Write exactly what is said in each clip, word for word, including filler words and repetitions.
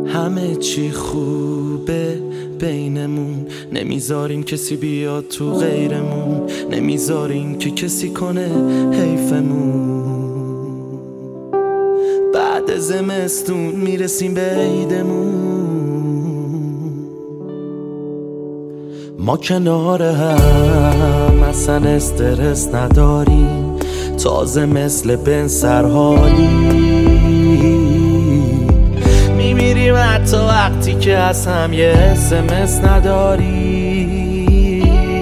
همه چی خوبه بینمون، نمیذاریم کسی بیاد تو غیرمون، نمیذاریم که کسی کنه حیفمون. بعد زمستون میرسیم به عیدمون، ما کنار هم اصلا استرس نداریم، تازه مثل بن سرحالی میمیریم حتی وقتی که از هم یه اسمس نداری.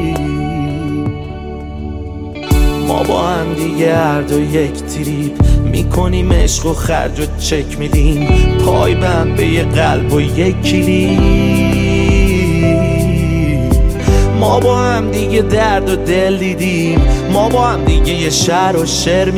ما با هم دیگه هر دو یک تریپ میکنیم، عشق و خرج و چک میدیم، پای بند به یه قلب و یک کلی. ما با هم دیگه درد و دل دیدیم، ما با هم دیگه یه شعر و شعر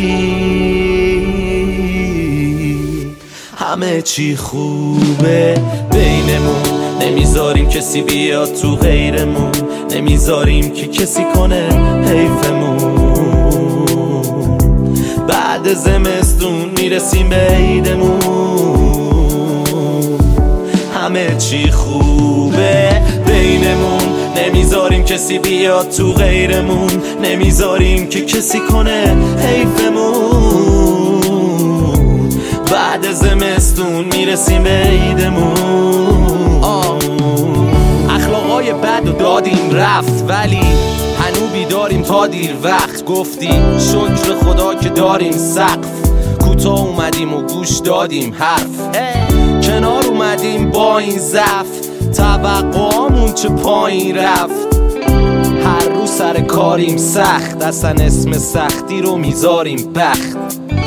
میدیم. همه چی خوبه بینمون، نمیذاریم کسی بیاد تو غیرمون، نمیذاریم که کسی کنه حیفمون. بعد زمستون میرسیم به عیدمون، همه چی خوبه بینمون، نمیذاریم کسی بیاد تو غیرمون، نمیذاریم که کسی کنه حیفمون. بعد زمستون میرسیم به عیدمون. اخلاقای بد و دادیم رفت، ولی هنو بیداریم تا دیر وقت. گفتی شکر خدا که داریم سقف، کوتاه اومدیم و گوش دادیم حرف، کنار اومدیم با این ضعف، توقعامون چه پایین رفت. هر روز سر کاریم سخت، اصلا اسم سختی رو میذاریم بخت.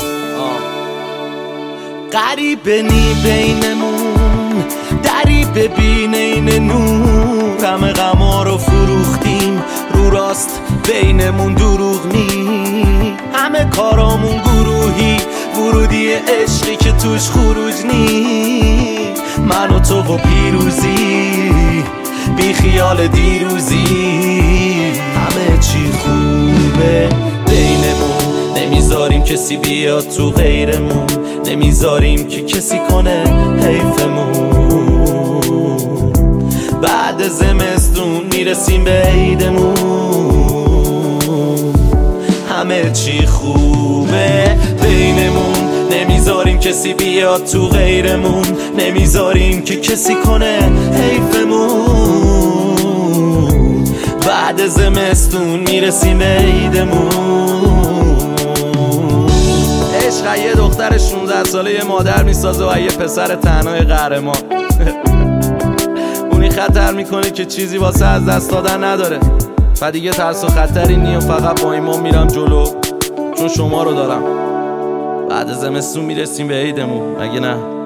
غریبه نی بینمون، دری ببین این نور، همه غما رو فروختیم، رو راست بینمون دروغ نی. همه کارامون گروهی، ورودی عشقی که توش خروج نی. من و تو و پیروزی، بی خیال دیروزی. همه چی خوبه بینمون، نمیذاریم کسی بیاد تو غیرمون، نمیذاریم که کسی کنه حیفمون. بعد زمستون میرسیم به عیدمون، همه چی خوبه بینمون، نمیذاریم کسی بیاد تو غیرمون، نمیذاریم که کسی کنه حیفمون. بعد زمستون میرسیم به عیدمون. عشق یه دختر شونزده ساله یه مادر میسازه و یه پسر تنهای قهرمان. اونی خطر میکنه که چیزی واسه از دست دادن نداره، و دیگه ترس و خطری نی و فقط با ایمان میرم جلو، چون شما رو دارم. بعد زمستون میرسیم به عیدمون، مگه نه؟